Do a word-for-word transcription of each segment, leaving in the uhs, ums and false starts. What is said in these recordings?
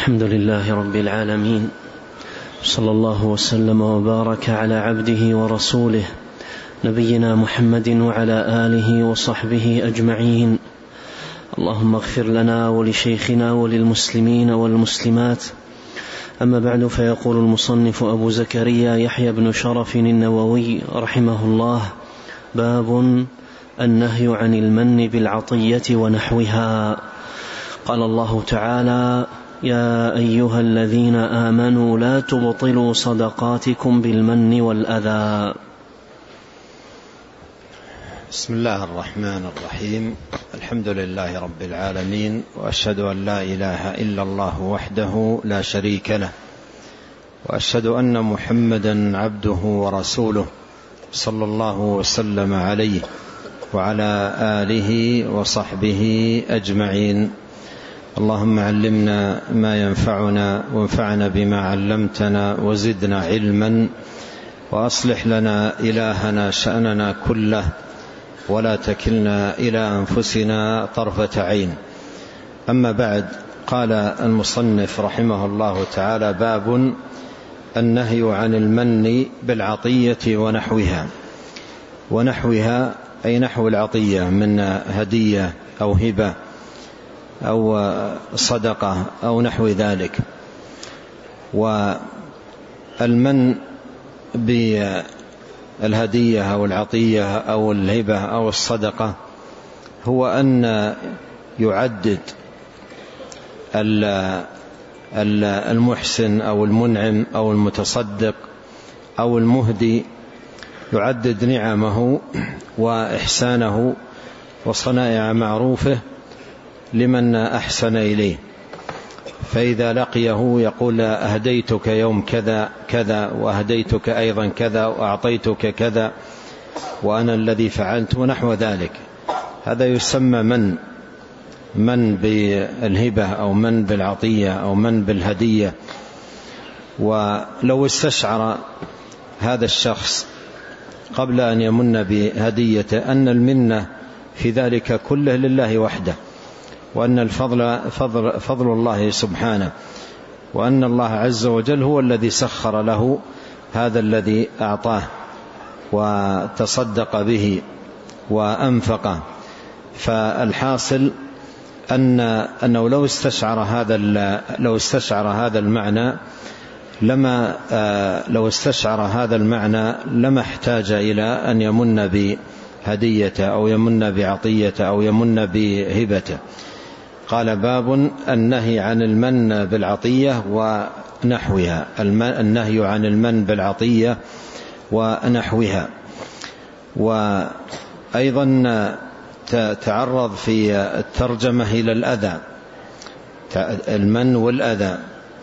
الحمد لله رب العالمين، صلى الله وسلم وبارك على عبده ورسوله نبينا محمد وعلى آله وصحبه أجمعين. اللهم اغفر لنا ولشيخنا وللمسلمين والمسلمات. أما بعد، فيقول المصنف أبو زكريا يحيى بن شرف النووي رحمه الله: باب النهي عن المن بالعطية ونحوها. قال الله تعالى: يا أيها الذين آمنوا لا تبطلوا صدقاتكم بالمن والأذى. بسم الله الرحمن الرحيم. الحمد لله رب العالمين، وأشهد أن لا إله إلا الله وحده لا شريك له، وأشهد أن محمدا عبده ورسوله صلى الله وسلم عليه وعلى آله وصحبه أجمعين. اللهم علمنا ما ينفعنا وانفعنا بما علمتنا وزدنا علما، وأصلح لنا إلهنا شأننا كله، ولا تكلنا إلى أنفسنا طرفة عين. أما بعد، قال المصنف رحمه الله تعالى: باب النهي عن المن بالعطية ونحوها. ونحوها أي نحو العطية من هدية أو هبة أو صدقة أو نحو ذلك. والمن بالهدية أو العطية أو الهبة أو الصدقة هو أن يعدد المحسن أو المنعم أو المتصدق أو المهدي، يعدد نعمه وإحسانه وصنائع معروفه لمن أحسن إليه. فإذا لقيه يقول: أهديتك يوم كذا كذا، وأهديتك أيضا كذا، وأعطيتك كذا، وأنا الذي فعلت، ونحو ذلك. هذا يسمى من من بالهبة أو من بالعطية أو من بالهدية. ولو استشعر هذا الشخص قبل أن يمن بهديته أن المنة في ذلك كله لله وحده، وأن الفضل فضل, فضل الله سبحانه، وأن الله عز وجل هو الذي سخر له هذا الذي أعطاه وتصدق به وأنفقه. فالحاصل أن أنه لو استشعر هذا لو استشعر هذا المعنى لما لو استشعر هذا المعنى لما احتاج إلى أن يمن بهديته أو يمن بعطيته أو يمن بهبته. قال: باب النهي عن المن بالعطية ونحوها. النهي عن المن بالعطية ونحوها. وأيضا تعرض في الترجمة إلى الأذى، المن والأذى.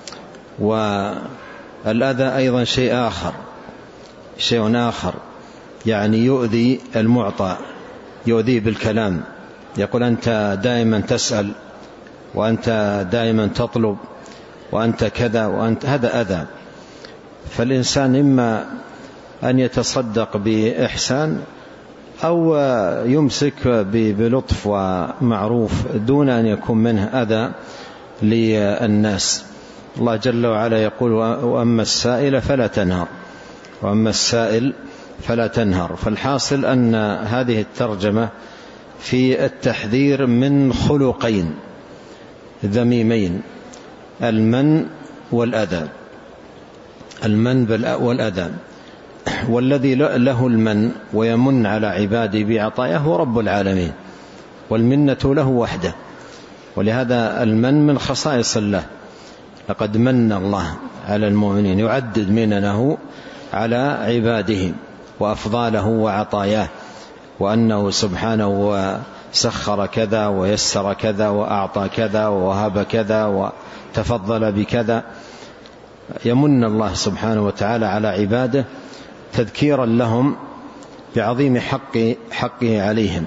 والأذى أيضا شيء آخر شيء آخر يعني يؤذي المعطى، يؤذي بالكلام، يقول: أنت دائما تسأل، وأنت دائما تطلب، وأنت كذا، وأنت، هذا أذى. فالإنسان إما أن يتصدق بإحسان أو يمسك بلطف ومعروف دون أن يكون منه أذى للناس. الله جل وعلا يقول: وأما السائل فلا تنهر وأما السائل فلا تنهر. فالحاصل أن هذه الترجمة في التحذير من خلقين ذميمين: المن والأذى. المن والأذى. والذي له المن ويمن على عباده بعطاياه هو رب العالمين، والمنة له وحده. ولهذا المن من خصائص الله: لقد من الله على المؤمنين، يعدد مننه على عباده وأفضاله وعطاياه، وأنه سبحانه سخر كذا ويسر كذا وأعطى كذا ووهب كذا وتفضل بكذا. يمن الله سبحانه وتعالى على عباده تذكيرا لهم بعظيم حق حقه عليهم،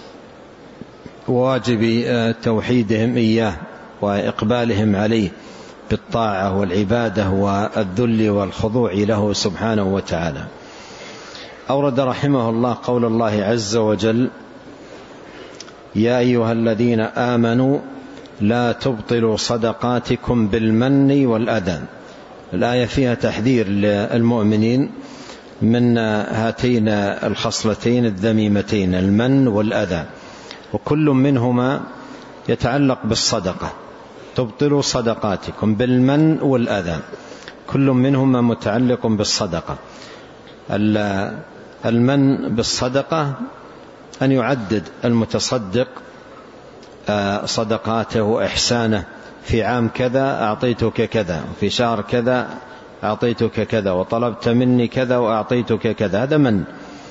وواجب توحيدهم إياه، وإقبالهم عليه بالطاعة والعبادة والذل والخضوع له سبحانه وتعالى. أورد رحمه الله قول الله عز وجل: يا أيها الذين آمنوا لا تبطلوا صدقاتكم بالمن والأذى. الآية فيها تحذير للمؤمنين من هاتين الخصلتين الذميمتين، المن والأذى، وكل منهما يتعلق بالصدقة. تبطلوا صدقاتكم بالمن والأذى، كل منهما متعلق بالصدقة. المن بالصدقة أن يعدد المتصدق صدقاته وإحسانه، في عام كذا أعطيتك كذا، وفي شهر كذا أعطيتك كذا، وطلبت مني كذا وأعطيتك كذا، هذا من.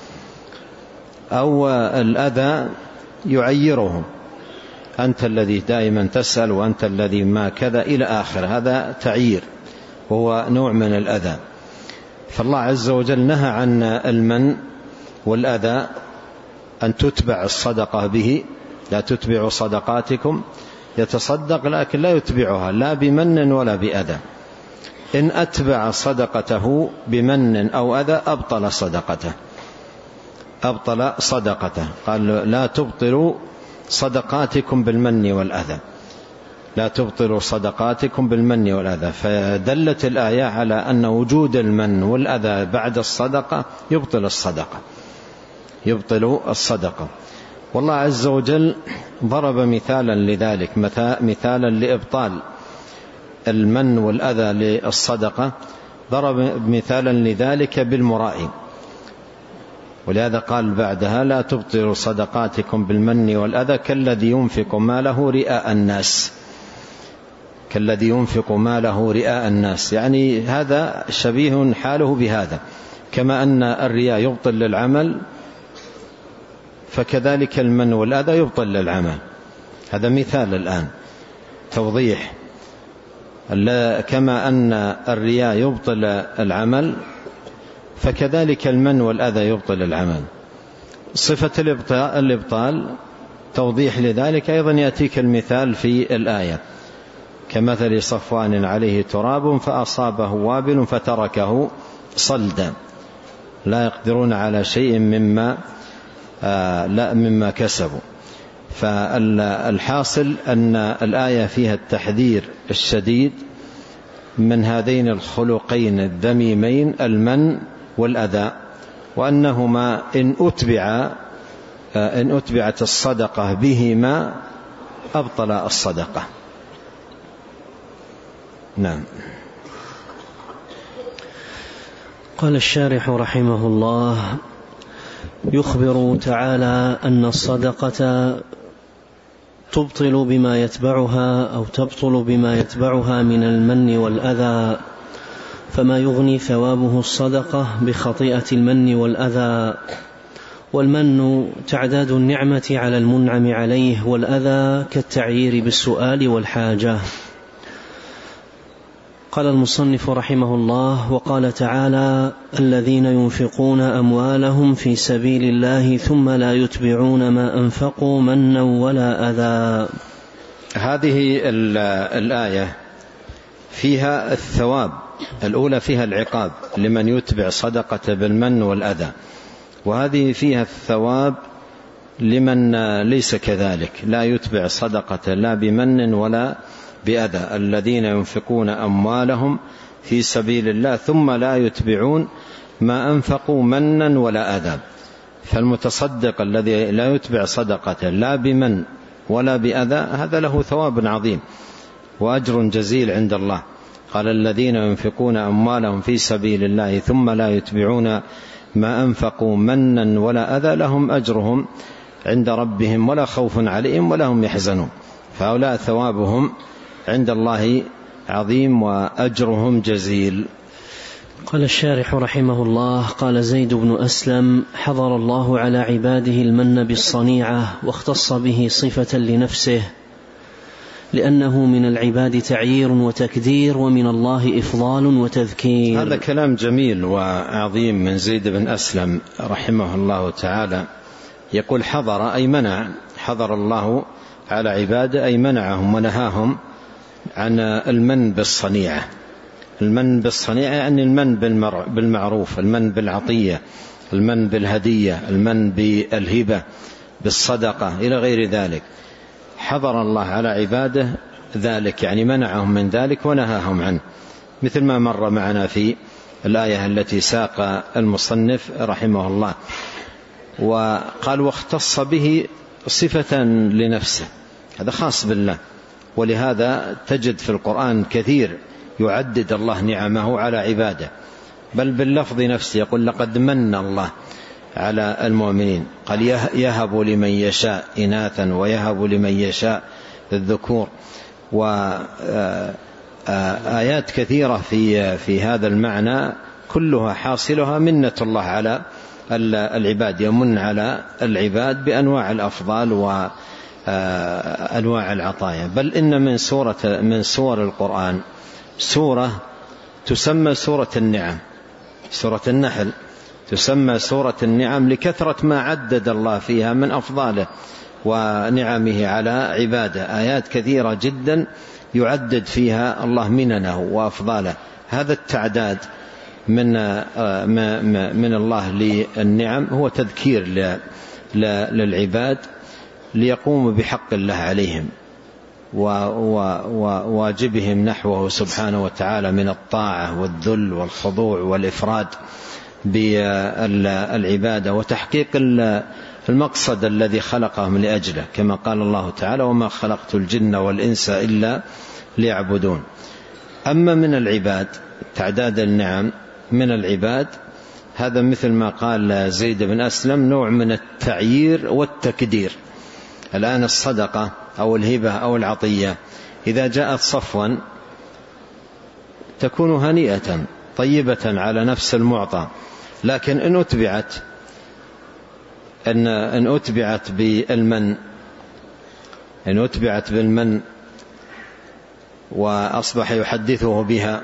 أو الأذى يعيرهم، أنت الذي دائما تسأل، وأنت الذي ما كذا إلى آخر، هذا تعيير وهو نوع من الأذى. فالله عز وجل نهى عن المن والأذى أن تتبع الصدقة به. لا تتبعوا صدقاتكم، يتصدق لكن لا يتبعها لا بمن ولا بأذى. إن أتبع صدقته بمن أو أذى أبطل صدقته، أبطل صدقته. قال لا تبطلوا صدقاتكم بالمن والأذى، لا تبطلوا صدقاتكم بالمن والأذى. فدلت الآية على أن وجود المن والأذى بعد الصدقة يبطل الصدقة، يبطل الصدقة. والله عز وجل ضرب مثالا لذلك، مثالا لإبطال المن والأذى للصدقة، ضرب مثالا لذلك بالمرائي، ولهذا قال بعدها لا تبطلوا صدقاتكم بالمن والأذى كالذي ينفق ماله رئاء الناس، كالذي ينفق ماله رئاء الناس، يعني هذا شبيه حاله بهذا. كما أن الرياء يبطل للعمل، فكذلك المن والأذى يبطل للعمل. هذا مثال الآن توضيح. كما أن الرياء يبطل العمل، فكذلك المن والأذى يبطل العمل. صفة الإبطال توضيح لذلك أيضا يأتيك المثال في الآية، كمثل صفوان عليه تراب فأصابه وابل فتركه صلدا لا يقدرون على شيء مما آه لا مما كسبوا. فالحاصل أن الآية فيها التحذير الشديد من هذين الخلقين الذميمين، المن والأذى، وأنهما إن أتبع إن أتبعت الصدقة بهما أبطل الصدقة. نعم. قال الشارح رحمه الله: يخبر تعالى أن الصدقة تبطل بما يتبعها أو تبطل بما يتبعها من المن والأذى، فما يغني ثوابه الصدقة بخطيئة المن والأذى. والمن تعداد النعمة على المنعم عليه، والأذى كالتعيير بالسؤال والحاجة. قال المصنف رحمه الله: وقال تعالى: الذين ينفقون أموالهم في سبيل الله ثم لا يتبعون ما أنفقوا منا ولا أذى. هذه الآية فيها الثواب، الأولى فيها العقاب لمن يتبع صدقة بالمن والأذى، وهذه فيها الثواب لمن ليس كذلك، لا يتبع صدقة لا بمن ولا بأذى. الذين ينفقون أموالهم في سبيل الله ثم لا يتبعون ما أنفقوا منا ولا أذى. فالمتصدق الذي لا يتبع صدقة لا بمن ولا بأذى هذا له ثواب عظيم وأجر جزيل عند الله. قال: الذين ينفقون أموالهم في سبيل الله ثم لا يتبعون ما أنفقوا منا ولا أذى لهم أجرهم عند ربهم ولا خوف عليهم ولا هم يحزنون. فهؤلاء ثوابهم عند الله عظيم وأجرهم جزيل. قال الشارح رحمه الله: قال زيد بن أسلم: حضر الله على عباده المن بالصنيعة، واختص به صفة لنفسه، لأنه من العباد تعيير وتكدير، ومن الله إفضال وتذكير. هذا كلام جميل وعظيم من زيد بن أسلم رحمه الله تعالى. يقول حضر أي منع، حضر الله على عباده أي منعهم ونهاهم عن المن بالصنيعة. المن بالصنيعة يعني المن بالمعروف، المن بالعطية، المن بالهدية، المن بالهبة، بالصدقة إلى غير ذلك. حضر الله على عباده ذلك، يعني منعهم من ذلك ونهاهم عنه، مثل ما مر معنا في الآية التي ساق المصنف رحمه الله. وقال واختص به صفة لنفسه، هذا خاص بالله، ولهذا تجد في القرآن كثير يعدد الله نعمه على عباده، بل باللفظ نفسه يقول لقد من الله على المؤمنين، قال يهب لمن يشاء إناثا ويهب لمن يشاء الذكور. وآيات كثيرة في في هذا المعنى كلها حاصلها منة الله على العباد، يمن على العباد بأنواع الأفضال وأنواع العطايا. بل إن من سورة من سور القرآن سورة تسمى سورة النعم، سورة النحل تسمى سورة النعم لكثرة ما عدد الله فيها من أفضاله ونعمه على عباده، آيات كثيرة جدا يعدد فيها الله مننه وأفضاله. هذا التعداد من من الله للنعم هو تذكير للعباد ليقوموا بحق الله عليهم وواجبهم نحوه سبحانه وتعالى من الطاعة والذل والخضوع والإفراد بالعبادة وتحقيق المقصد الذي خلقهم لأجله، كما قال الله تعالى وما خلقت الجن والإنس إلا ليعبدون. أما من العباد تعداد النعم من العباد، هذا مثل ما قال زيد بن أسلم نوع من التعيير والتكدير. الآن الصدقة أو الهبة أو العطية إذا جاءت صفوا تكون هنيئة طيبة على نفس المعطى، لكن إن أتبعت أن إن أتبعت بالمن إن أتبعت بالمن وأصبح يحدثه بها،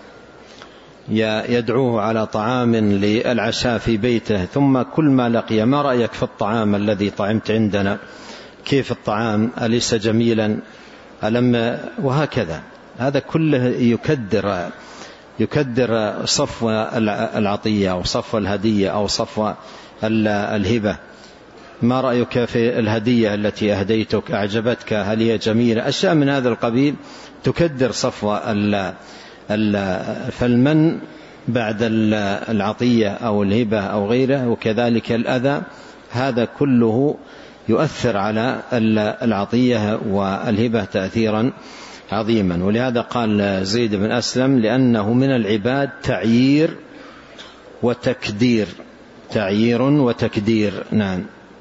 يدعوه على طعام للعشاء في بيته، ثم كل ما لقي ما رأيك في الطعام الذي طعمت عندنا، كيف الطعام، أليس جميلا، ألم، وهكذا. هذا كله يكدر يكدر صفو العطية أو صفو الهدية أو صفو الهبة. ما رأيك في الهدية التي أهديتك، أعجبتك، هل هي جميلة، أشياء من هذا القبيل تكدر صفو فالمن بعد العطية أو الهبة أو غيره، وكذلك الأذى، هذا كله يؤثر على العطية والهبة تأثيرا عظيما. ولهذا قال زيد بن أسلم لأنه من العباد تعيير وتكدير، تعيير وتكدير. نعم.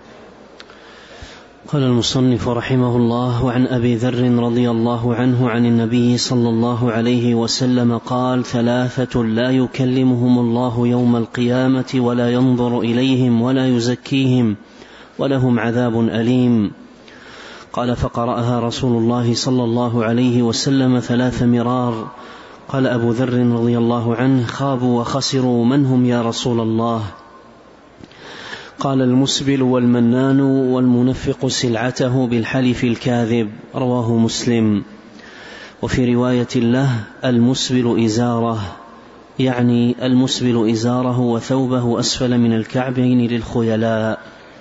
قال المصنف رحمه الله وعن أبي ذر رضي الله عنه عن النبي صلى الله عليه وسلم قال ثلاثة لا يكلمهم الله يوم القيامة ولا ينظر إليهم ولا يزكيهم ولهم عذاب أليم. قال فقرأها رسول الله صلى الله عليه وسلم ثلاث مرار. قال أبو ذر رضي الله عنه خابوا وخسروا من هم يا رسول الله؟ قال المسبل والمنان والمنفق سلعته بالحلف الكاذب. رواه مسلم. وفي رواية له المسبل إزاره، يعني المسبل إزاره وثوبه أسفل من الكعبين للخيلاء.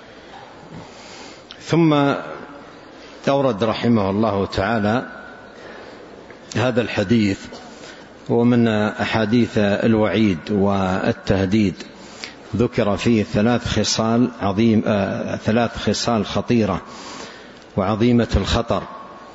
ثم أورد رحمه الله تعالى هذا الحديث ومن أحاديث الوعيد والتهديد ذكر فيه ثلاث خصال عظيم آه ثلاث خصال خطيرة وعظيمة الخطر.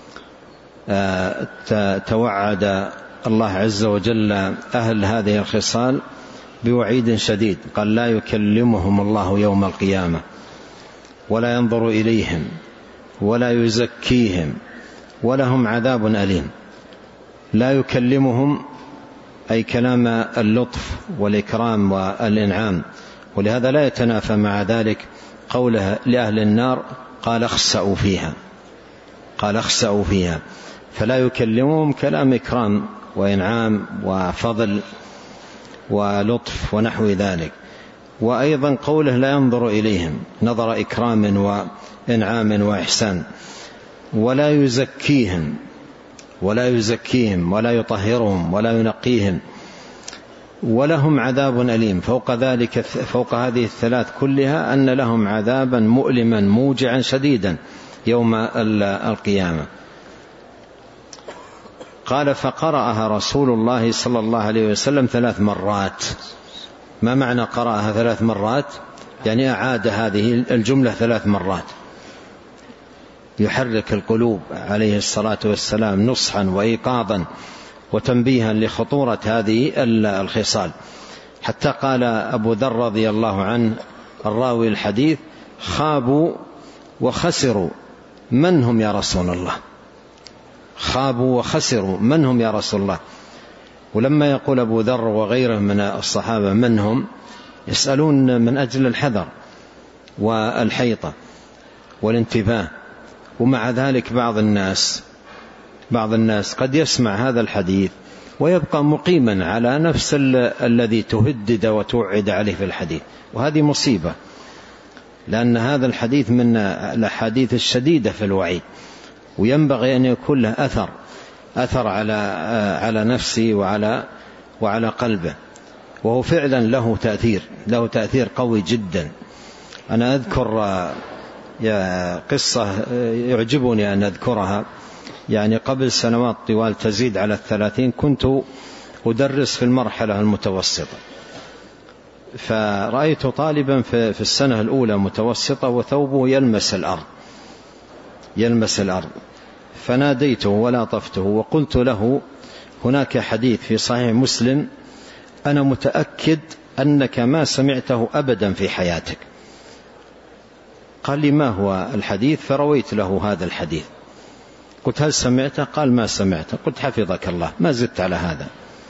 آه توعد الله عز وجل أهل هذه الخصال بوعيد شديد، قال لا يكلمهم الله يوم القيامة ولا ينظر إليهم ولا يزكيهم ولهم عذاب أليم. لا يكلمهم أي كلام اللطف والإكرام والإنعام، ولهذا لا يتنافى مع ذلك قوله لأهل النار قال اخسأوا فيها، قال اخسأوا فيها، فلا يكلمهم كلام إكرام وإنعام وفضل ولطف ونحو ذلك. وأيضا قوله لا ينظر إليهم نظر إكرام وإنعام وإحسان. ولا يزكيهم ولا يزكيهم ولا يطهرهم ولا ينقيهم ولهم عذاب أليم. فوق ذلك فوق هذه الثلاث كلها أن لهم عذابا مؤلما موجعا شديدا يوم القيامة. قال فقرأها رسول الله صلى الله عليه وسلم ثلاث مرات. ما معنى قرأها ثلاث مرات؟ يعني أعاد هذه الجملة ثلاث مرات، يحرك القلوب عليه الصلاة والسلام نصحا وإيقاظا وتنبيها لخطورة هذه الخصال، حتى قال أبو ذر رضي الله عنه الراوي الحديث: خابوا وخسروا من هم يا رسول الله؟ خابوا وخسروا من هم يا رسول الله؟ ولما يقول أبو ذر وغيره من الصحابة من هم، يسألون من أجل الحذر والحيطة والانتباه. ومع ذلك بعض الناس بعض الناس قد يسمع هذا الحديث ويبقى مقيما على نفس الذي تهدد وتوعد عليه في الحديث، وهذه مصيبة، لأن هذا الحديث من الأحاديث الشديدة في الوعيد، وينبغي أن يكون له أثر أثر على على نفسه وعلى وعلى قلبه، وهو فعلا له تأثير له تأثير قوي جدا. أنا أذكر قصة يعجبني أن أذكرها، يعني قبل سنوات طوال تزيد على الثلاثين كنت أدرس في المرحلة المتوسطة، فرأيت طالبا في السنة الأولى متوسطة وثوبه يلمس الأرض يلمس الأرض فناديته ولاطفته وقلت له: هناك حديث في صحيح مسلم أنا متأكد أنك ما سمعته أبدا في حياتك. قال لي: ما هو الحديث؟ فرويت له هذا الحديث. قلت: هل سمعته؟ قال: ما سمعته. قلت: حفظك الله، ما زدت على هذا.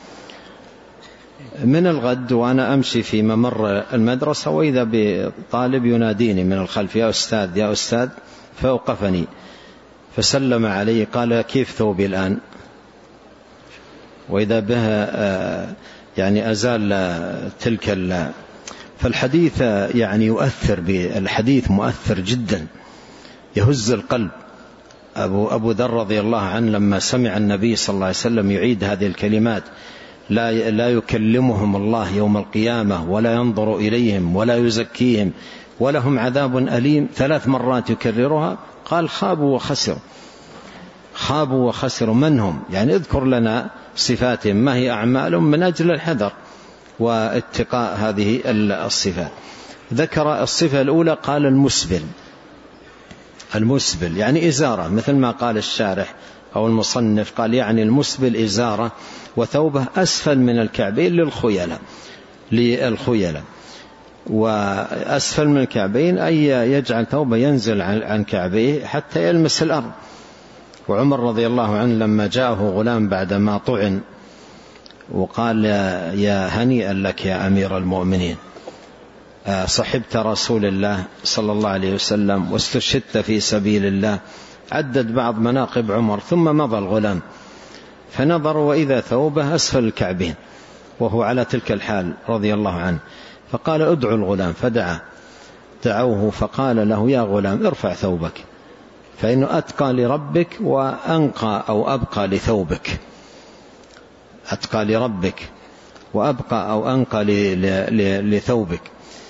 من الغد وأنا أمشي في ممر المدرسة وإذا بطالب يناديني من الخلف: يا أستاذ يا أستاذ، فأوقفني فسلم علي، قال: كيف ثوبي الآن؟ وإذا بها يعني أزال تلك ال... فالحديث يعني يؤثر، بالحديث مؤثر جدا، يهز القلب. أبو, أبو ذر رضي الله عنه لما سمع النبي صلى الله عليه وسلم يعيد هذه الكلمات: لا, لا يكلمهم الله يوم القيامة ولا ينظر إليهم ولا يزكيهم ولهم عذاب أليم، ثلاث مرات يكررها، قال: خابوا وخسروا. خابوا وخسروا من هم؟ يعني اذكر لنا صفاتهم، ما هي أعمالهم، من أجل الحذر واتقاء هذه الصفات. ذكر الصفة الأولى، قال: المسبل. المسبل يعني إزارة، مثل ما قال الشارح أو المصنف، قال يعني المسبل إزارة وثوبه أسفل من الكعبين للخيلة للخيلة وأسفل من الكعبين أي يجعل ثوبه ينزل عن كعبيه حتى يلمس الأرض. وعمر رضي الله عنه لما جاءه غلام بعدما طعن وقال: يا هنيئا لك يا أمير المؤمنين، صحبت رسول الله صلى الله عليه وسلم واستشهدت في سبيل الله، عدد بعض مناقب عمر، ثم مضى الغلام فنظر وإذا ثوبه أسفل الكعبين وهو على تلك الحال رضي الله عنه، فقال: ادعوا الغلام، فدعا دعوه فقال له: يا غلام ارفع ثوبك فإنه أتقى لربك وأنقى أو أبقى لثوبك. أتقى لربك وأبقى أو أنقى لثوبك.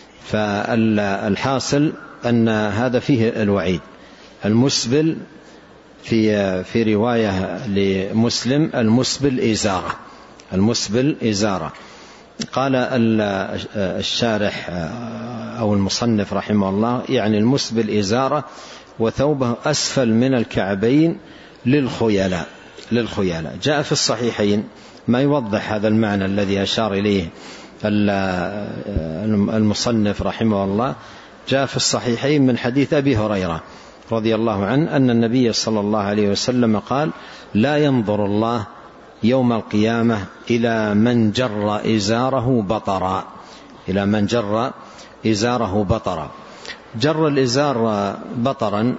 فالحاصل أن هذا فيه الوعيد. المسبل في في رواية لمسلم: المسبل إزارة. المسبل إزارة. قال الشارح أو المصنف رحمه الله: يعني المسبل إزارة وثوبه أسفل من الكعبين للخيلاء للخيلاء. جاء في الصحيحين ما يوضح هذا المعنى الذي أشار إليه المصنف رحمه الله. جاء في الصحيحين من حديث أبي هريرة رضي الله عنه أن النبي صلى الله عليه وسلم قال: لا ينظر الله يوم القيامة إلى من جر إزاره بطرا إلى من جر إزاره بطرا. جر الإزار بطرا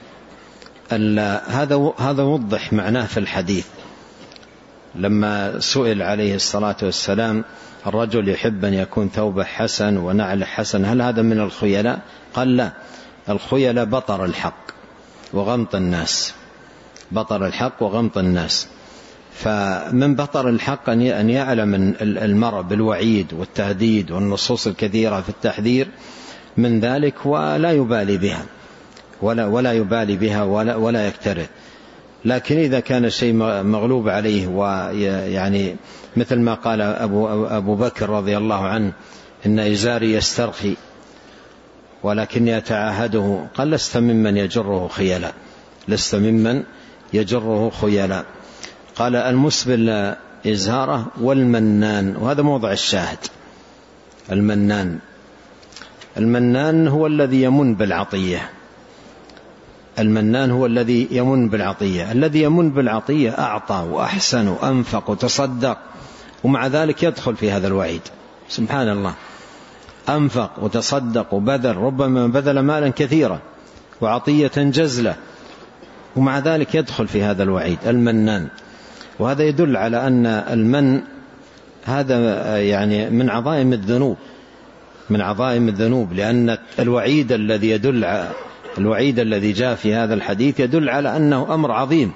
هذا هذا وضح معناه في الحديث لما سئل عليه الصلاة والسلام: الرجل يحب أن يكون ثوبه حسن ونعل حسن، هل هذا من الخيلاء؟ قال: لا، الخيلاء بطر الحق وغمط الناس بطر الحق وغمط الناس. فمن بطر الحق أن يعلم المرء بالوعيد والتهديد والنصوص الكثيرة في التحذير من ذلك ولا يبالي بها، ولا, ولا يبالي بها ولا, ولا يكترث. لكن إذا كان الشيء مغلوب عليه، ويعني مثل ما قال أبو, أبو بكر رضي الله عنه إن إزاري يسترخي ولكني أتعاهده، قال لست ممن يجره خيلا، لست ممن يجره خيلا. قال المسبل إزهاره والمنان، وهذا موضع الشاهد. المنان المنان هو الذي يمن بالعطية، المنان هو الذي يمن بالعطية. الذي يمن بالعطية أعطى وأحسن وأنفق وتصدق، ومع ذلك يدخل في هذا الوعيد. سبحان الله، أنفق وتصدق وبذل، ربما بذل مالا كثيرا وعطية جزلة، ومع ذلك يدخل في هذا الوعيد المنان. وهذا يدل على أن المن هذا يعني من عظائم الذنوب، من عظائم الذنوب، لأن الوعيد الذي يدل الوعيد الذي جاء في هذا الحديث يدل على أنه أمر عظيم.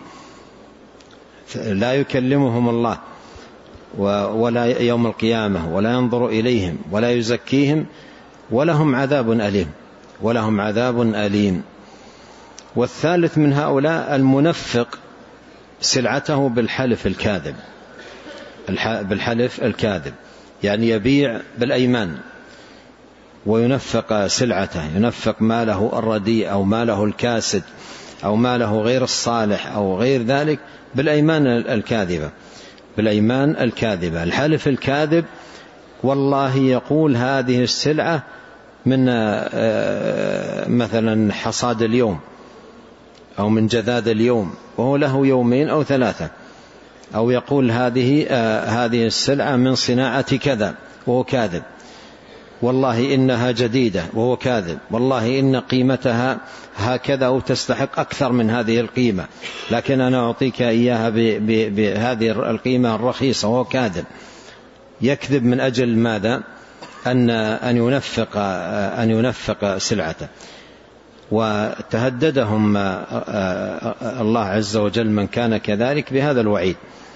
لا يكلمهم الله ولا يوم القيامة ولا ينظر إليهم ولا يزكيهم ولهم عذاب أليم، ولهم عذاب أليم. والثالث من هؤلاء المنفق سلعته بالحلف الكاذب، بالحلف الكاذب، يعني يبيع بالأيمان وينفق سلعته، ينفق ماله الرديء أو ماله الكاسد أو ماله غير الصالح أو غير ذلك بالأيمان الكاذبة، بالأيمان الكاذبة. الحلف الكاذب والله يقول هذه السلعة من مثلا حصاد اليوم أو من جذاذ اليوم وهو له يومين أو ثلاثة، أو يقول هذه هذه السلعة من صناعة كذا وهو كاذب، والله إنها جديدة وهو كاذب، والله إن قيمتها هكذا وتستحق أكثر من هذه القيمة، لكن أنا أعطيك إياها بهذه القيمة الرخيصة وهو كاذب. يكذب من أجل ماذا؟ أن أن ينفق أن ينفق سلعته. وتهددهم الله عز وجل من كان كذلك بهذا الوعيد.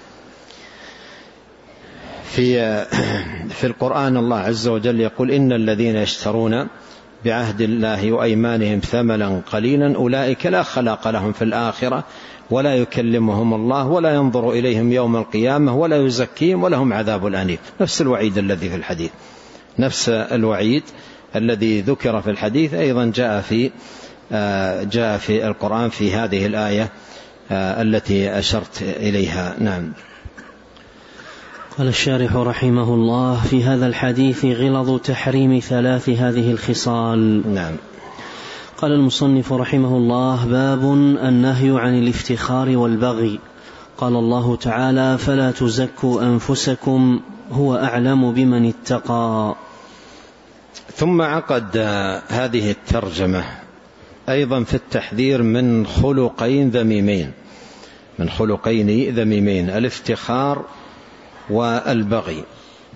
في في القرآن الله عز وجل يقول إن الذين يشترون بعهد الله وأيمانهم ثمنا قليلا أولئك لا خلاق لهم في الآخرة ولا يكلمهم الله ولا ينظر إليهم يوم القيامة ولا يزكيهم ولهم عذاب أليم. نفس الوعيد الذي في الحديث، نفس الوعيد الذي ذكر في الحديث أيضا جاء في جاء في القرآن في هذه الآية التي أشرت إليها. نعم. قال الشارح رحمه الله في هذا الحديث غلظ تحريم ثلاث هذه الخصال. نعم. قال المصنف رحمه الله: باب النهي عن الافتخار والبغي. قال الله تعالى: فلا تزكوا أنفسكم هو أعلم بمن اتقى. ثم عقد هذه الترجمة أيضا في التحذير من خلقين ذميمين، من خلقين ذميمين الافتخار والبغي.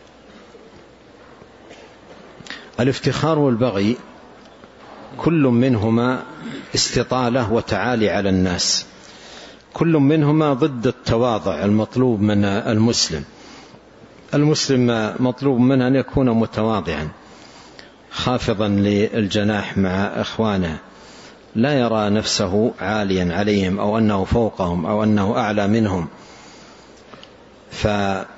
الافتخار والبغي كل منهما استطالة وتعالي على الناس، كل منهما ضد التواضع المطلوب من المسلم. المسلم مطلوب منه أن يكون متواضعا خافضا للجناح مع إخوانه، لا يرى نفسه عاليا عليهم أو أنه فوقهم أو أنه أعلى منهم. فضد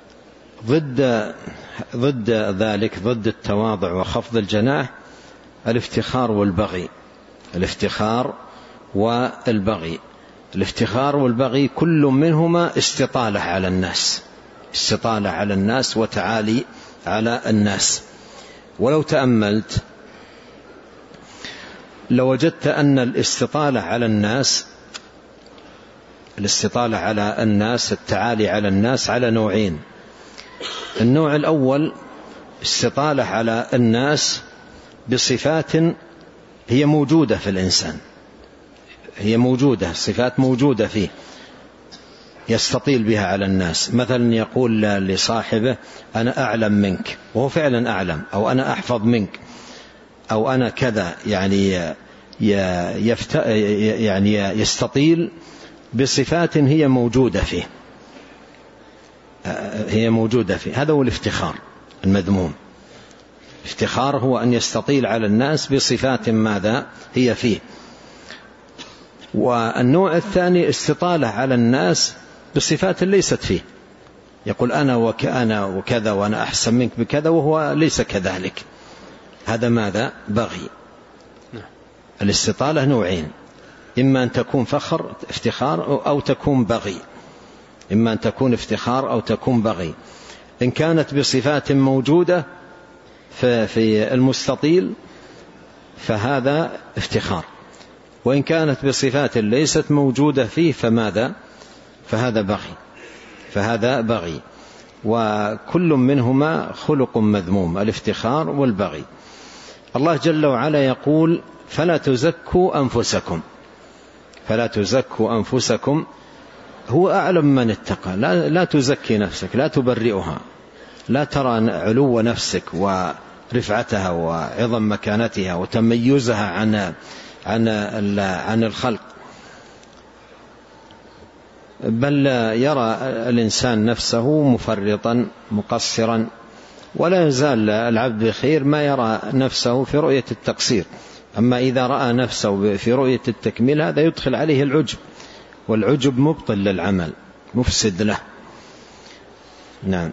ضد ذلك، ضد التواضع وخفض الجناح، الافتخار والبغي. الافتخار والبغي الافتخار والبغي كل منهما استطالة على الناس، استطالة على الناس وتعالي على الناس. ولو تأملت لوجدت أن الاستطالة على الناس الاستطالة على الناس التعالي على الناس على نوعين. النوع الأول استطالة على الناس بصفات هي موجودة في الإنسان، هي موجودة، صفات موجودة فيه يستطيل بها على الناس. مثلا يقول لصاحبه أنا أعلم منك وهو فعلا أعلم، أو أنا أحفظ منك، أو أنا كذا، يعني يفت... يعني يستطيل بصفات هي موجودة فيه، هي موجودة فيه. هذا هو الافتخار المذموم. الافتخار هو أن يستطيل على الناس بصفات ماذا هي فيه. والنوع الثاني استطالة على الناس بصفات ليست فيه، يقول أنا وكأنا وكذا وأنا أحسن منك بكذا وهو ليس كذلك. هذا ماذا؟ بغي. الاستطالة نوعين، إما أن تكون فخر افتخار أو تكون بغي، إما أن تكون افتخار أو تكون بغي. إن كانت بصفات موجودة في المستطيل فهذا افتخار، وإن كانت بصفات ليست موجودة فيه فماذا؟ فهذا بغي، فهذا بغي. وكل منهما خلق مذموم، الافتخار والبغي. الله جل وعلا يقول فلا تزكوا أنفسكم، فلا تزكوا أنفسكم، هو أعلم من اتقى. لا, لا تزكي نفسك، لا تبرئها، لا ترى علو نفسك ورفعتها وعظم مكانتها وتميزها عن عن عن الخلق، بل يرى الإنسان نفسه مفرطا مقصرا، ولا يزال العبد بخير ما يرى نفسه في رؤية التقصير. أما إذا رأى نفسه في رؤية التكميل هذا يدخل عليه العجب، والعجب مبطل للعمل مفسد له. نعم.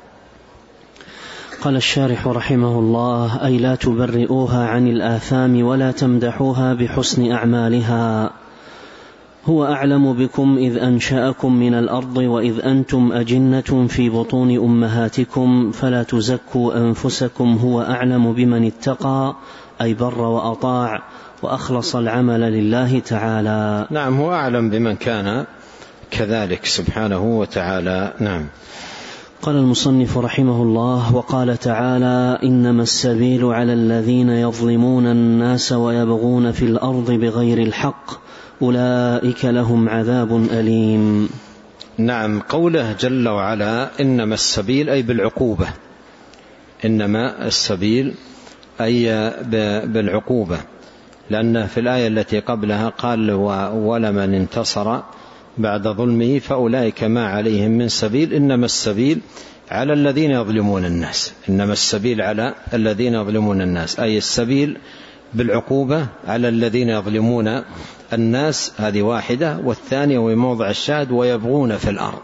قال الشارح رحمه الله: أي لا تبرئوها عن الآثام ولا تمدحوها بحسن أعمالها، هو أعلم بكم إذ أنشأكم من الأرض وإذ أنتم أجنة في بطون أمهاتكم، فلا تزكوا أنفسكم، هو أعلم بمن اتقى أي بر وأطاع وأخلص العمل لله تعالى. نعم، هو أعلم بمن كان كذلك سبحانه وتعالى. نعم. قال المصنف رحمه الله: وقال تعالى: إنما السبيل على الذين يظلمون الناس ويبغون في الأرض بغير الحق أولئك لهم عذاب أليم. نعم، قوله جل وعلا إنما السبيل أي بالعقوبة، إنما السبيل أي بالعقوبة، لأن في الآية التي قبلها قال ولمن انتصر بعد ظلمه فأولئك ما عليهم من سبيل. إنما السبيل على الذين يظلمون الناس، إنما السبيل على الذين يظلمون الناس، أي السبيل بالعقوبة على الذين يظلمون الناس، هذه واحدة. والثانية وموضع الشاهد ويبغون في الأرض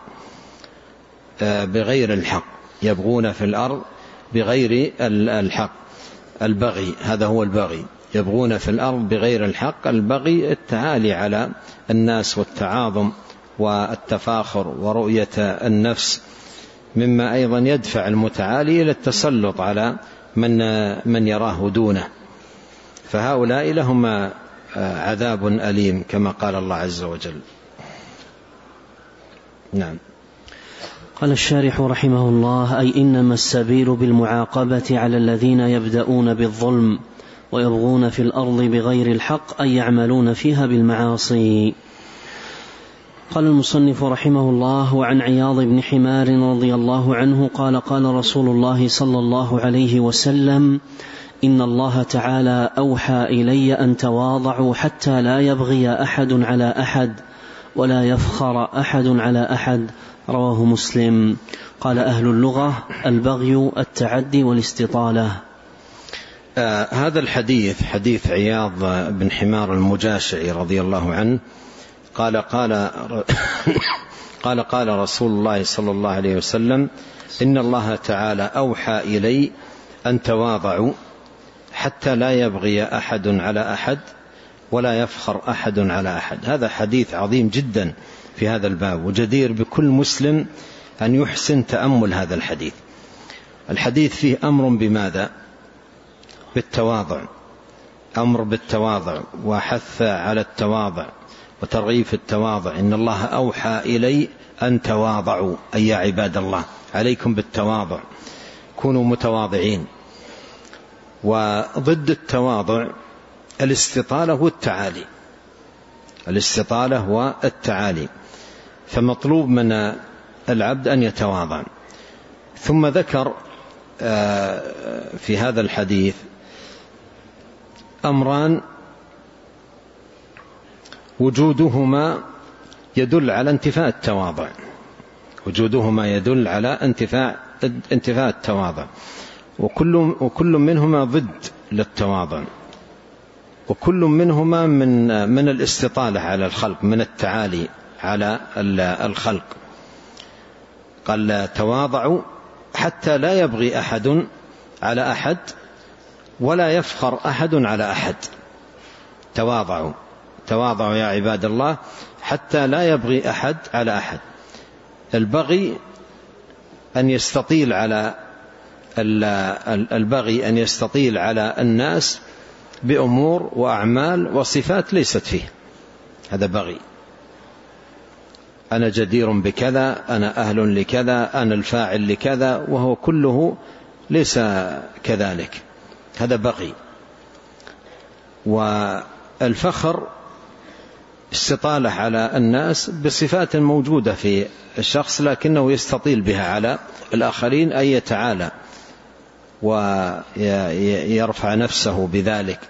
بغير الحق، يبغون في الأرض بغير الحق، البغي، هذا هو البغي، يبغون في الأرض بغير الحق. البغي التعالي على الناس والتعاظم والتفاخر ورؤية النفس، مما أيضا يدفع المتعالي إلى التسلط على من, من يراه دونه، فهؤلاء لهم عذاب أليم كما قال الله عز وجل. نعم. قال الشارح رحمه الله: أي إنما السبيل بالمعاقبة على الذين يبدأون بالظلم ويبغون في الأرض بغير الحق، أي يعملون فيها بالمعاصي. قال المصنف رحمه الله: وعن عياض بن حمار رضي الله عنه قال: قال رسول الله صلى الله عليه وسلم: إن الله تعالى أوحى إلي أن تواضعوا حتى لا يبغي أحد على أحد ولا يفخر أحد على أحد، رواه مسلم. قال أهل اللغة: البغي التعدي والاستطالة. آه هذا الحديث حديث عياض بن حمار المجاشعي رضي الله عنه قال قال قال قال رسول الله صلى الله عليه وسلم: إن الله تعالى أوحى إلي أن تواضعوا حتى لا يبغي أحد على أحد ولا يفخر أحد على أحد. هذا حديث عظيم جدا في هذا الباب، وجدير بكل مسلم أن يحسن تأمل هذا الحديث. الحديث فيه أمر بماذا؟ بالتواضع، أمر بالتواضع وحث على التواضع وترغيب في التواضع. إن الله أوحى إلي أن تواضعوا، أي يا عباد الله عليكم بالتواضع، كونوا متواضعين. وضد التواضع الاستطالة والتعالي، الاستطالة والتعالي، فمطلوب من العبد أن يتواضع. ثم ذكر في هذا الحديث أمران وجودهما يدل على انتفاء التواضع، وجودهما يدل على انتفاء انتفاء التواضع، وكل وكل منهما ضد للتواضع. وكل منهما من من الاستطالة على الخلق، من التعالي على الخلق. قال تواضعوا حتى لا يبغي أحد على أحد ولا يفخر أحد على أحد. تواضعوا تواضعوا يا عباد الله حتى لا يبغي أحد على أحد. البغي أن يستطيل على البغي أن يستطيل على الناس بأمور وأعمال وصفات ليست فيه، هذا بغي. أنا جدير بكذا، أنا أهل لكذا، أنا الفاعل لكذا، وهو كله ليس كذلك، هذا بغي. والفخر استطالة على الناس بصفات موجودة في الشخص لكنه يستطيل بها على الآخرين، أي يتعالى ويرفع نفسه بذلك.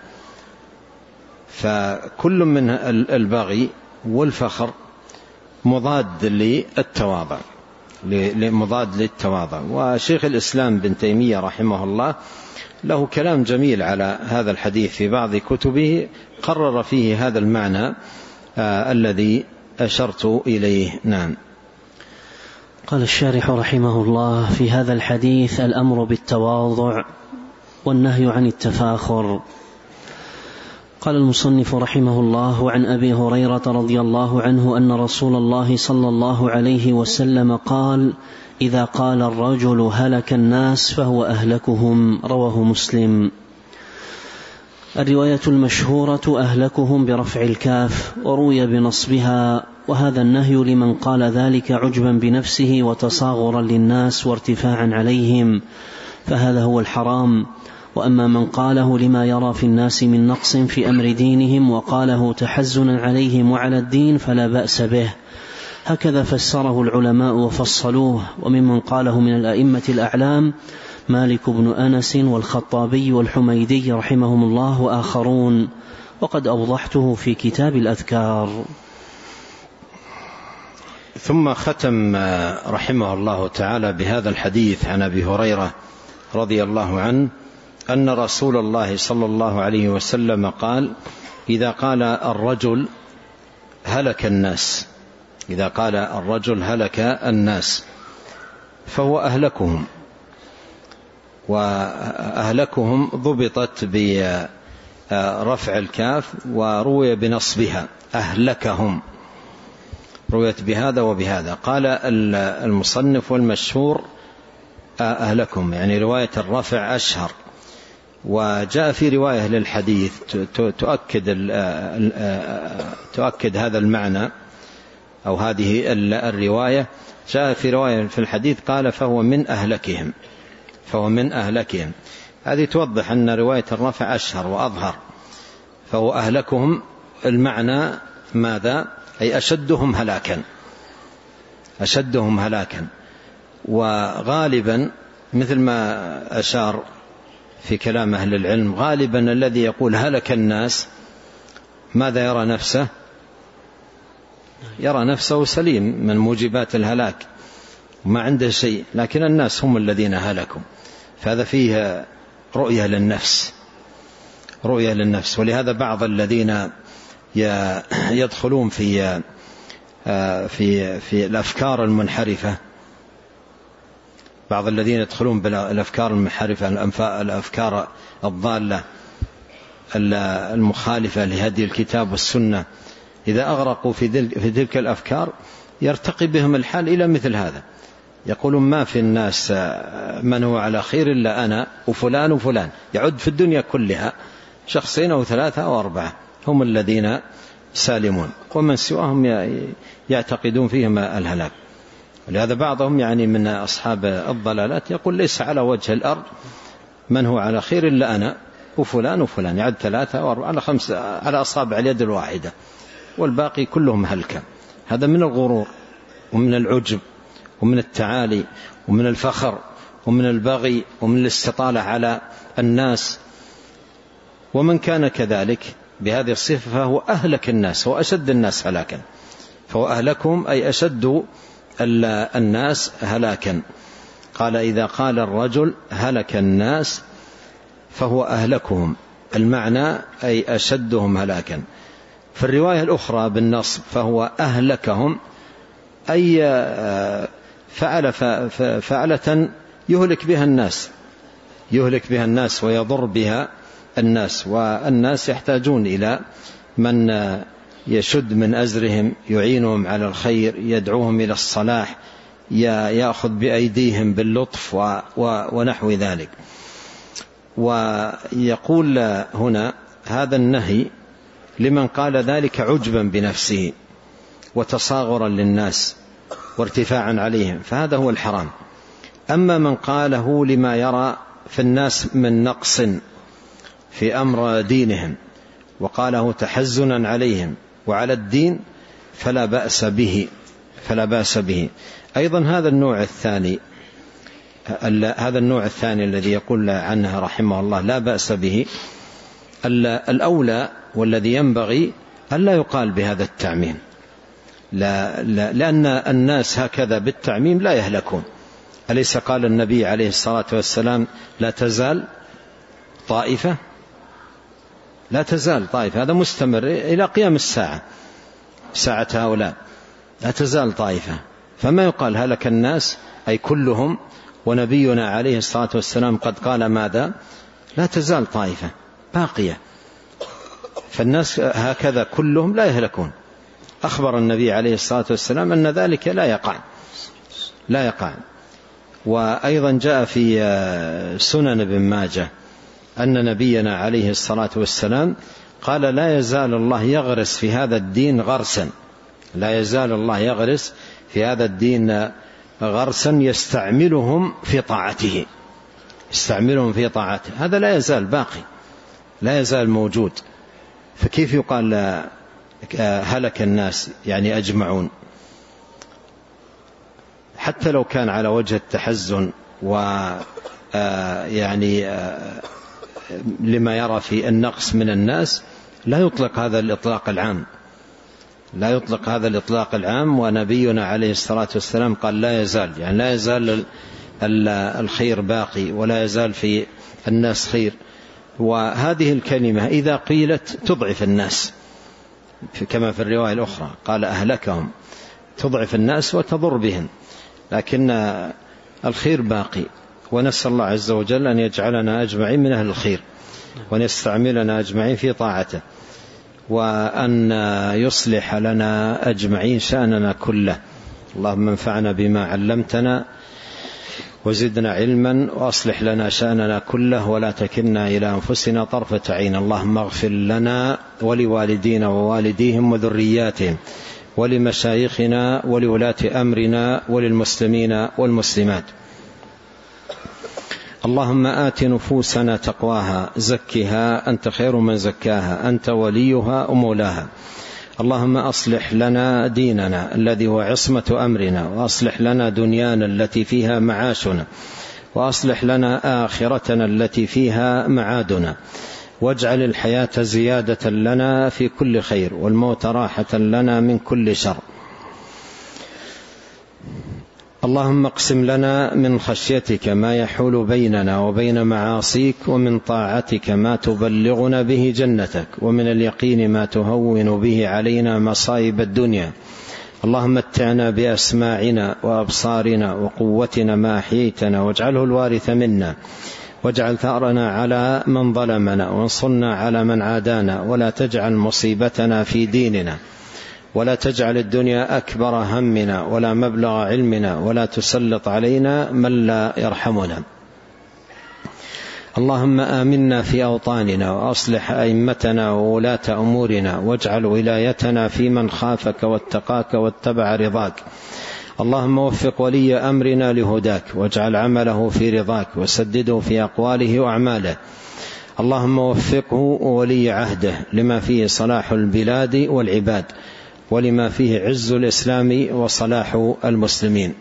فكل من البغي والفخر مضاد للتواضع، مضاد للتواضع. وشيخ الإسلام بن تيمية رحمه الله له كلام جميل على هذا الحديث في بعض كتبه، قرر فيه هذا المعنى آه الذي أشرت إليه. نعم. قال الشارح رحمه الله: في هذا الحديث الأمر بالتواضع والنهي عن التفاخر. قال المصنف رحمه الله: عن أبي هريرة رضي الله عنه أن رسول الله صلى الله عليه وسلم قال: إذا قال الرجل هلك الناس فهو أهلكهم. رواه مسلم. الرواية المشهورة أهلكهم برفع الكاف، وروي بنصبها، وهذا النهي لمن قال ذلك عجبا بنفسه وتصاغرا للناس وارتفاعا عليهم، فهذا هو الحرام. وأما من قاله لما يرى في الناس من نقص في أمر دينهم وقاله تحزنا عليهم وعلى الدين فلا بأس به. هكذا فسره العلماء وفصلوه. وممن قاله من الأئمة الأعلام مالك بن أنس والخطابي والحميدي رحمهم الله وآخرون، وقد أوضحته في كتاب الأذكار. ثم ختم رحمه الله تعالى بهذا الحديث عن أبي هريرة رضي الله عنه أن رسول الله صلى الله عليه وسلم قال: إذا قال الرجل هلك الناس، إذا قال الرجل هلك الناس فهو أهلكهم. وأهلكهم ضبطت برفع الكاف وروي بنصبها، أهلكهم رويت بهذا وبهذا. قال المصنف: والمشهور أهلكم، يعني رواية الرفع أشهر. وجاء في رواية للحديث تؤكد تؤكد هذا المعنى أو هذه الرواية. جاء في رواية في الحديث قال: فهو من أهلكهم، فهو من أهلكهم. هذه توضح أن رواية الرفع أشهر وأظهر. فهو أهلكهم المعنى ماذا؟ أي أشدهم هلاكا، أشدهم هلاكا. وغالبا مثل ما أشار في كلام أهل العلم، غالبا الذي يقول هلك الناس ماذا يرى نفسه؟ يرى نفسه سليم من موجبات الهلاك وما عنده شيء، لكن الناس هم الذين هلكوا. فهذا فيه رؤية للنفس، رؤية للنفس. ولهذا بعض الذين يدخلون في في في الأفكار المنحرفة، بعض الذين يدخلون بالأفكار المنحرفة، الأفكار الضالة المخالفة لهدي الكتاب والسنة، إذا أغرقوا في تلك الأفكار يرتقي بهم الحال إلى مثل هذا. يقولون ما في الناس من هو على خير إلا أنا وفلان وفلان، يعد في الدنيا كلها شخصين أو ثلاثة أو أربعة هم الذين سالمون، ومن سواهم يعتقدون فيهم الهلاك. ولهذا بعضهم يعني من أصحاب الضلالات يقول: ليس على وجه الأرض من هو على خير إلا أنا وفلان وفلان، يعد ثلاثة أو أربعة على خمسة على أصابع اليد الواحدة، والباقي كلهم هلكا. هذا من الغرور ومن العجب ومن التعالي ومن الفخر ومن البغي ومن الاستطالة على الناس. ومن كان كذلك بهذه الصفة فهو أهلك الناس، هو أشد الناس هلاكا. فهو أهلكهم أي أشد الناس هلاكا. قال: إذا قال الرجل هلك الناس فهو أهلكهم. المعنى أي أشدهم هلاكا. في الرواية الأخرى بالنصب فهو أهلكهم، أي فعل فعلة يهلك بها الناس، يهلك بها الناس ويضر بها الناس، والناس يحتاجون إلى من يشد من أزرهم، يعينهم على الخير، يدعوهم إلى الصلاح، يأخذ بأيديهم باللطف ونحو ذلك. ويقول هنا هذا النهي لمن قال ذلك عجبا بنفسه وتصاغرا للناس وارتفاعا عليهم، فهذا هو الحرام. أما من قاله لما يرى في الناس من نقص في أمر دينهم وقاله تحزنا عليهم وعلى الدين فلا بأس به، فلا بأس به. أيضا هذا النوع الثاني، هذا النوع الثاني الذي يقول عنه رحمه الله لا بأس به، الأولى والذي ينبغي ألا يقال بهذا التعميم، لا لا لأن الناس هكذا بالتعميم لا يهلكون. أليس قال النبي عليه الصلاة والسلام لا تزال طائفة، لا تزال طائفة، هذا مستمر إلى قيام الساعة، ساعة هؤلاء لا تزال طائفة، فما يقال هلك الناس أي كلهم، ونبينا عليه الصلاة والسلام قد قال ماذا؟ لا تزال طائفة باقية، فالناس هكذا كلهم لا يهلكون. أخبر النبي عليه الصلاة والسلام أن ذلك لا يقع، لا يقع. وأيضا جاء في سنن ابن ماجه أن نبينا عليه الصلاة والسلام قال لا يزال الله يغرس في هذا الدين غرسا، لا يزال الله يغرس في هذا الدين غرسا يستعملهم في طاعته، يستعملهم في طاعته، هذا لا يزال باقي، لا يزال موجود. فكيف يقال هلك الناس يعني أجمعون؟ حتى لو كان على وجه التحزن ويعني لما يرى في النقص من الناس لا يطلق هذا الإطلاق العام، لا يطلق هذا الإطلاق العام. ونبينا عليه الصلاة والسلام قال لا يزال، يعني لا يزال الخير باقي ولا يزال في الناس خير. وهذه الكلمة إذا قيلت تضعف الناس، كما في الرواية الأخرى قال أهلكهم، تضعف الناس وتضر بهم، لكن الخير باقي. ونسأل الله عز وجل أن يجعلنا أجمعين من أهل الخير، وأن يستعملنا أجمعين في طاعته، وأن يصلح لنا أجمعين شأننا كله. اللهم انفعنا بما علمتنا وزدنا علما، وأصلح لنا شأننا كله، ولا تكلنا إلى أنفسنا طرفة عين. اللهم اغفر لنا ولوالدينا ووالديهم وذرياتهم ولمشايخنا ولولاة أمرنا وللمسلمين والمسلمات. اللهم آت نفوسنا تقواها، زكها أنت خير من زكاها، أنت وليها ومولاها. اللهم أصلح لنا ديننا الذي هو عصمة أمرنا، وأصلح لنا دنيانا التي فيها معاشنا، وأصلح لنا آخرتنا التي فيها معادنا، واجعل الحياة زيادة لنا في كل خير، والموت راحة لنا من كل شر. اللهم اقسم لنا من خشيتك ما يحول بيننا وبين معاصيك، ومن طاعتك ما تبلغنا به جنتك، ومن اليقين ما تهون به علينا مصائب الدنيا. اللهم متعنا بأسماعنا وأبصارنا وقوتنا ما أحييتنا، واجعله الوارث منا، واجعل ثأرنا على من ظلمنا، وانصرنا على من عادانا، ولا تجعل مصيبتنا في ديننا، ولا تجعل الدنيا أكبر همنا ولا مبلغ علمنا، ولا تسلط علينا من لا يرحمنا. اللهم آمنا في أوطاننا، وأصلح أئمتنا وولاة أمورنا، واجعل ولايتنا في من خافك واتقاك واتبع رضاك. اللهم وفق ولي أمرنا لهداك، واجعل عمله في رضاك، وسدده في أقواله وأعماله. اللهم وفقه وولي عهده لما فيه صلاح البلاد والعباد، ولما فيه عز الإسلام وصلاح المسلمين.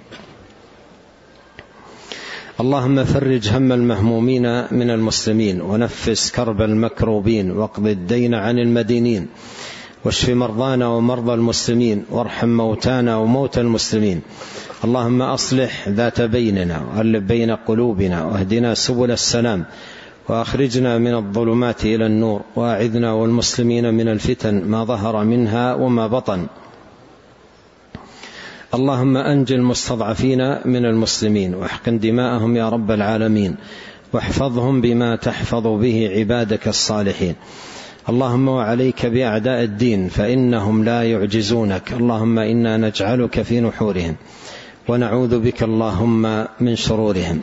اللهم فرج هم المهمومين من المسلمين، ونفس كرب المكروبين، واقض الدين عن المدينين، واشف مرضانا ومرضى المسلمين، وارحم موتانا وموتى المسلمين. اللهم أصلح ذات بيننا، وألف بين قلوبنا، واهدنا سبل السلام، وأخرجنا من الظلمات إلى النور، وأعذنا والمسلمين من الفتن ما ظهر منها وما بطن. اللهم أنجِ المستضعفين من المسلمين واحقن دماءهم يا رب العالمين، واحفظهم بما تحفظ به عبادك الصالحين. اللهم وعليك بأعداء الدين فإنهم لا يعجزونك. اللهم إنا نجعلك في نحورهم ونعوذ بك اللهم من شرورهم.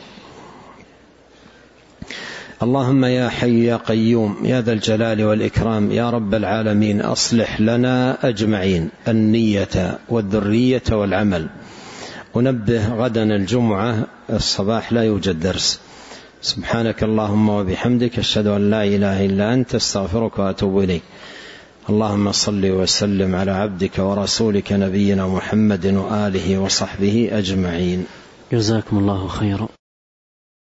اللهم يا حي يا قيوم يا ذا الجلال والإكرام يا رب العالمين، أصلح لنا أجمعين النية والذرية والعمل. ونبه غدا الجمعة الصباح لا يوجد درس. سبحانك اللهم وبحمدك، أشهد أن لا إله إلا أنت، استغفرك وأتوب إليك. اللهم صل وسلم على عبدك ورسولك نبينا محمد وآله وصحبه أجمعين. جزاكم الله خيرا.